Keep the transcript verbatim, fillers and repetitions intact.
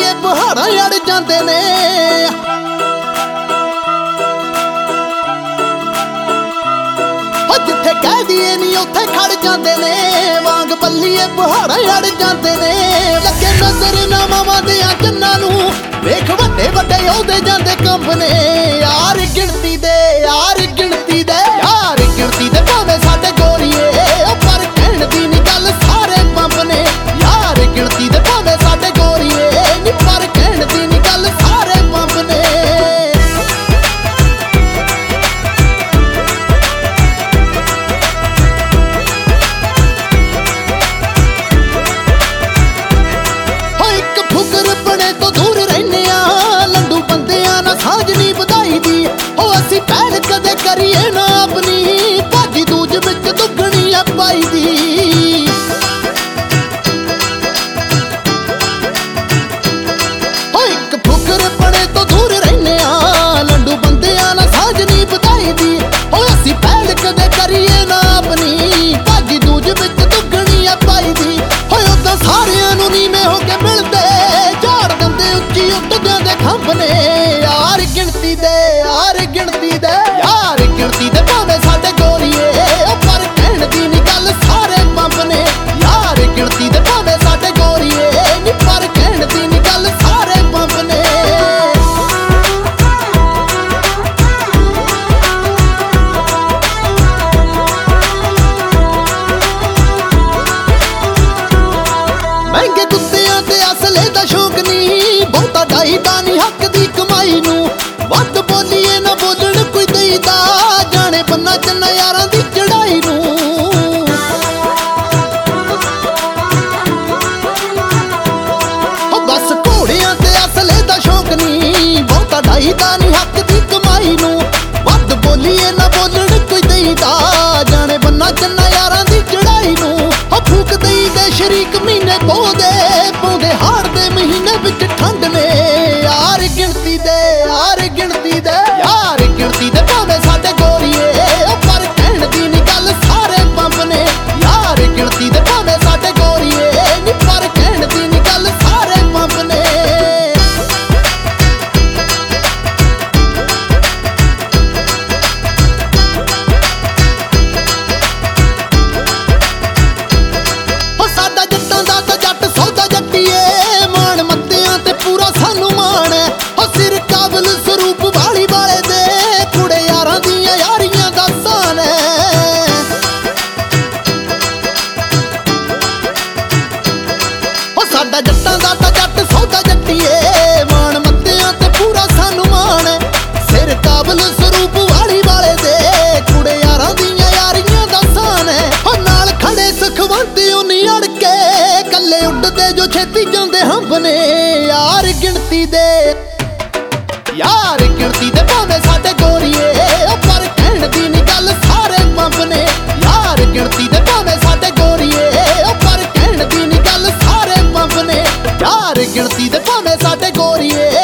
ਬੱਲੀਏ ਪਹਾੜਾਂ ਅੜ ਜਾਂਦੇ ਨੇ। ਜਿੱਥੇ ਕਹਿ ਦੀਏ ਨੀ ਉੱਥੇ ਖੜ ਜਾਂਦੇ ਨੇ, ਵਾਂਗ ਬੱਲੀਏ ਪਹਾੜਾਂ ਅੜ ਜਾਂਦੇ ਨੇ। ਲੱਗੇ ਨਜ਼ਰ ਨਾ ਮਾਵਾਂ ਦੀਆਂ ਜੰਨਾਂ ਨੂੰ, ਵੇਖ ਵੱਡੇ ਵੱਡੇ ਉਹਦੇ ਜਾਂਦੇ ਕੰਬ ਨੇ। ਯਾਰ ਗਿਣਤੀ ਦੇ ਯਾਰ ਗਿਣਤੀ ਦੇ ਯਾਰ ਗਿਣਤੀ ਦੇ ਭਾਵੇਂ ਸਾਡੇ ਗੋਰੀਏ, ਉਹ ਪਰ ਕਹਿਣ ਦੀ ਨੀ ਗੱਲ ਸਾਰੇ ਪੰਪ ਨੇ। ਯਾਰ ਗਿਣਤੀ ਦੇ ਭਾਵੇਂ ਸਾਡੇ ਗੋਰੀਏ, ਨੀ ਪਰ ਕਹਿਣ ਦੀ ਨੀ ਗੱਲ ਸਾਰੇ ਪੰਪ ਨੇ। ਹੋ ਇੱਕ ਫੁਕਰ ਬਣੇ ਤੋਂ ਦੂਰ ਰਹਿੰਦੇ ਆ, ਲੰਡੂ ਬੰਦਿਆਂ ਨਾਲ ਸਾਂਝ ਨੀ ਵਧਾਈ ਦੀ। ਉਹ ਅਸੀਂ ਪਹਿਲ ਕਦੇ ਕਰੀਏ ਨਾ ਆਪਣੀ, ਭਾਜੀ ਦੂਜ ਵਿੱਚ ਦੁੱਗਣੀ ਆ ਪਾਈ ਦੀ। ਹੋ ਇੱਕ ਫੁਕਰ ਬਣੇ ਤੋਂ ਦੂਰ ਰਹਿੰਦੇ ਆ, ਲੰਡੂ ਬੰਦਿਆਂ ਨਾਲ ਸਾਂਝ ਨੀ ਵਧਾਈ ਦੀ। ਉਹ ਅਸੀਂ ਪਹਿਲ ਕਦੇ ਕਰੀਏ ਨਾ ਆਪਣੀ, ਭਾਜੀ ਦੂਜ ਵਿੱਚ ਦੁੱਗਣੀ ਆ ਪਾਈ ਦੀ। ਹੋਏ ਉਦਾਂ ਸਾਰਿਆਂ ਨੂੰ ਨੀਵੇਂ ਹੋ ਕੇ ਮਿਲਦੇ, ਝਾੜ ਦਿੰਦੇ ਉੱਚੀ ਉੱਡਦਿਆਂ ਦੇ ਖੰਭ ਨੇ। ਯਾਰ ਗਿਣਤੀ ਦੇ ਯਾਰ ਗਿਣਤੀ ਦੇ ਯਾਰ ਗਿਣਤੀ ਦੇ ਭਾਵੇਂ ਸਾਡੇ ਗੋਰੀਏ, ਉਹ ਪਰ ਕਹਿਣ ਦੀ ਨੀ ਗੱਲ ਸਾਰੇ ਪੰਪ ਨੇ। ਯਾਰ ਗਿਣਤੀ ਦੇ ਭਾਵੇਂ ਸਾਡੇ ਗੋਰੀਏ, ਨੀ ਪਰ ਕਹਿਣ ਦੀ ਨੀ ਗੱਲ ਸਾਰੇ ਪੰਪ ਨੇ। ਮਹਿੰਗੇ ਕੁੱਤਿਆਂ ਤੇ ਅਸਲੇ ਦਾ ਸ਼ੌਕ ਨੀ, ਬਹੁਤਾ ਢਾਈਦਾ ਨੀ ਹੱਕ ਦੀ ਕਮਾਈ ਨੂੰ। ਵੱਧ ਬੋਲੀਏ ਨਾ ਬੋਲਣ ਕੋਈ ਦੇਈਦਾ, ਜਾਣੇ ਬੰਨਾ ਚੰਨਾ ਯਾਰਾਂ ਦੀ ਚੜਾਈ ਨੂੰ। ਉਹ ਬਸ ਘੋੜਿਆਂ ਤੇ ਅਸਲੇ ਦਾ ਸ਼ੌਕ ਨੀ, ਬਹੁਤਾ ਢਾਈਦਾ ਨੀ ਹੱਕ ਦੀ ਕਮਾਈ ਨੂੰ। ਵੱਧ ਬੋਲੀਏ ਨਾ ਬੋਲਣ ਕੋਈ ਦੇਈਦਾ, ਜਾਣੇ ਬੰਨਾ ਚੰਨਾ ਯਾਰਾਂ ਦੀ ਚੜਾਈ ਨੂੰ। ਉਹ ਫੂਕ ਦੇਈ ਦੇ ਸ਼ਰੀਕ ਮਹੀਨੇ ਪਾਉਂਦੇ, ਪਾਉਂਦੇ ਹਾੜ ਦੇ ਮਹੀਨੇ ਵਿੱਚ ਠੰਡ ਨੇ। ਯਾਰ ਗਿਣਤੀ ਦੇ ਯਾਰ ਗਿਣਤੀ ਦੇ ਯਾਰ ਗਿਣਤੀ ਦੇ ਭਾਵੇਂ ਸਾਡੇ ਗੋਰੀਏ, ਉਹ ਪਰ ਕਹਿਣ ਦੀ ਨੀ ਗੱਲ ਸਾਰੇ ਪੰਪ ਨੇ। ਯਾਰ ਗਿਣਤੀ ਦੇ ਭਾਵੇਂ ਸਾਡੇ ਗੋਰੀਏ, ਨੀ ਪਰ ਕਹਿਣ ਦੀ ਨੀ ਗੱਲ ਸਾਰੇ ਪੰਪ ਨੇ। ਉਹ ਸਾਡਾ ਜੱਟਾਂ ਦਾ ਤਾਂ ਜੱਟ ਸੌਦਾ ਜੱਟੀਏ, ਮਾਣ ਮੱਤਿਆਂ ਤੇ ਪੂਰਾ ਸਾਨੂੰ ਮਾਣ ਹੈ। ਉਹ ਸਿਰ ਕਾਬਲ ਸਰੂਪ ਵਾਲੀ ਵਾਲੇ ਦੇ, ਕੁੜੇ ਯਾਰਾਂ ਦੀਆਂ ਯਾਰੀਆਂ ਦਾ ਸਾਨ ਹੈ। ਉਹ ਸਾਡਾ ਜੱਟਾਂ ਦਾ ਤਾਂ ਜੱਟ ਸੌਦਾ ਜੱਟੀਏ, ਮਾਣ ਮੱਤਿਆਂ ਤੇ ਪੂਰਾ ਸਾਨੂੰ ਮਾਣ ਹੈ। ਸਿਰ ਕਾਬਲ ਸਰੂਪ ਵਾਲੀ ਵਾਲੇ ਦੇ, ਕੁੜੇ ਯਾਰਾਂ ਦੀਆਂ ਯਾਰੀਆਂ ਦਾ ਸਾਨ ਹੈ। ਉਹ ਨਾਲ ਖੜੇ ਸੁਖਵੰਤ ਉਨੀ ਅੜ ਕੇ, ਕੱਲੇ ਉੱਡਦੇ ਜੋ ਛੇਤੀ ਜਾਂਦੇ ਹੰਭ ਨੇ। ਯਾਰ ਗਿਣਤੀ ਦੇ ਯਾਰ ਗਿਣਤੀ ਦੇ ਭਾਵੇਂ ਸਾਡੇ ਗੋਰੀਏ, ਉਹ ਪਰ ਕਹਿਣ ਦੀ ਨੀ ਗੱਲ ਸਾਰੇ ਪੰਪ ਨੇ। ਯਾਰ ਗਿਣਤੀ ਦੇ ਭਾਵੇਂ ਸਾਡੇ ਗੋਰੀਏ, ਉਹ ਪਰ ਕਹਿਣ ਦੀ ਨੀ ਗੱਲ ਸਾਰੇ ਪੰਪ ਨੇ। ਯਾਰ ਗਿਣਤੀ ਦੇ ਭਾਵੇਂ ਸਾਡੇ ਗੋਰੀਏ,